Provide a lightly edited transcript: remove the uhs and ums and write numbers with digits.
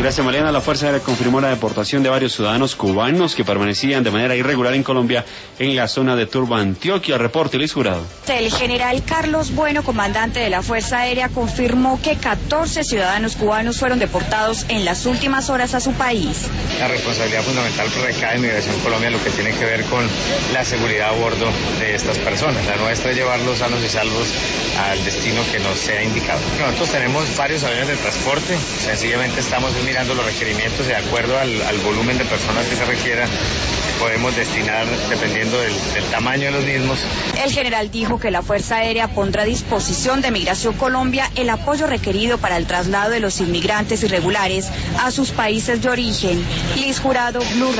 Gracias, Malena. La Fuerza Aérea confirmó la deportación de varios ciudadanos cubanos que permanecían de manera irregular en Colombia en la zona de Turbo, Antioquia. Reporte, Luis Jurado. El general Carlos Bueno, comandante de la Fuerza Aérea, confirmó que 14 ciudadanos cubanos fueron deportados en las últimas horas a su país. La responsabilidad fundamental recae en Migración Colombia, lo que tiene que ver con la seguridad a bordo de estas personas. La nuestra es llevarlos sanos y salvos al destino que nos sea indicado. Nosotros tenemos varios aviones de transporte, sencillamente estamos mirando los requerimientos y de acuerdo al volumen de personas que se requiera, podemos destinar dependiendo del tamaño de los mismos. El general dijo que la Fuerza Aérea pondrá a disposición de Migración Colombia el apoyo requerido para el traslado de los inmigrantes irregulares a sus países de origen. Liz Jurado, Blue Radio.